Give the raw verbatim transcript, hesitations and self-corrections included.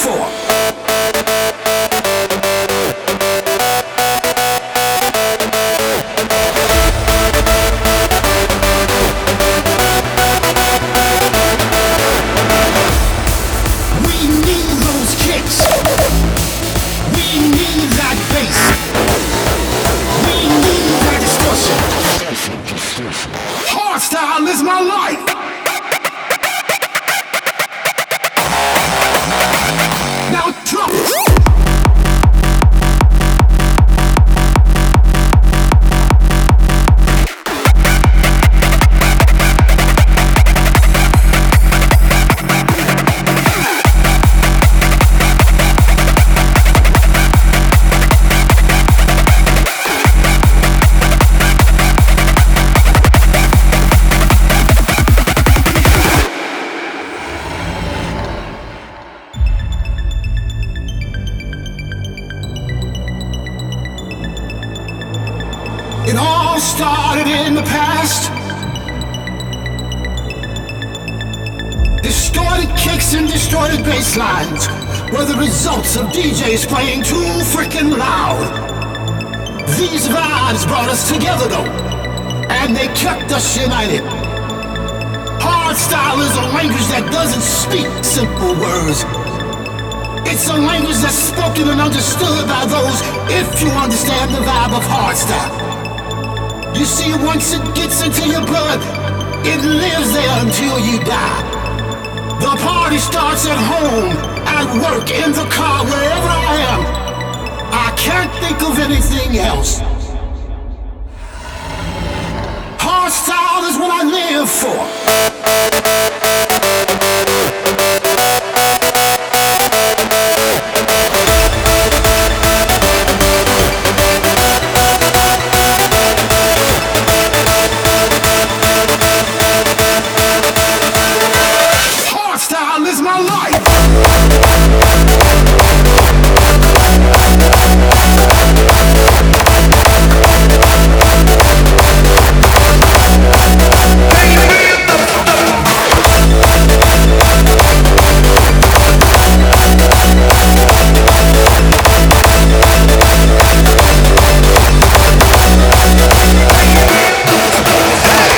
for. We need those kicks. We need that bass. We need that distortion. Hardstyle is my life. Now drop it. It all started in the past. Distorted kicks and distorted bass lines were the results of D Js playing too freaking loud. These vibes brought us together though, and they kept us united. Hardstyle is a language that doesn't speak simple words. It's a language that's spoken and understood by those if you understand the vibe of hardstyle. You see, once it gets into your blood, it lives there until you die. The party starts at home, at work, in the car, wherever I am. I can't think of anything else. Hardstyle is what I live for.